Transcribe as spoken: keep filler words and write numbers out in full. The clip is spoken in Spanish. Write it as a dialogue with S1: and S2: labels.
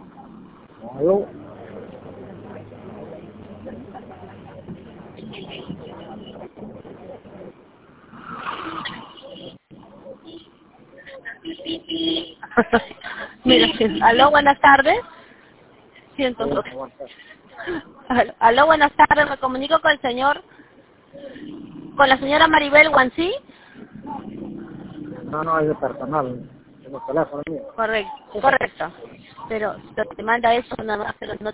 S1: Aló.
S2: Mira, sí. Aló, buenas tardes. ciento dos. Aló, aló, buenas tardes. Me comunico con el señor, con la señora Maribel Guancí.
S1: No, no, es de personal. Tengo teléfono mío.
S2: Correcto, correcto. Pero te manda eso nada más, pero no